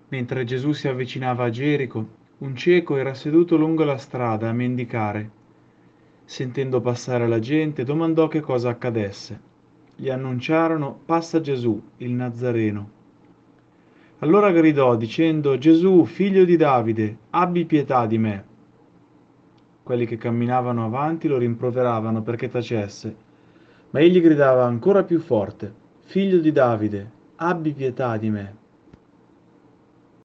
Mentre Gesù si avvicinava a Gerico, un cieco era seduto lungo la strada a mendicare. Sentendo passare la gente, domandò che cosa accadesse. Gli annunciarono: "Passa Gesù, il Nazareno". Allora gridò dicendo: "Gesù, figlio di Davide, abbi pietà di me". Quelli che camminavano avanti lo rimproveravano perché tacesse, ma egli gridava ancora più forte: "Figlio di Davide, abbi pietà di me".